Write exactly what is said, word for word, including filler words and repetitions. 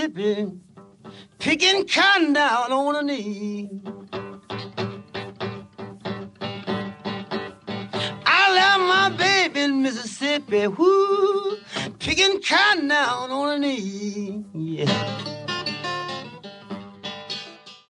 Mississippi, picking cotton down on her knee. I left my baby in Mississippi, whoo, picking cotton down on her knee. Yeah.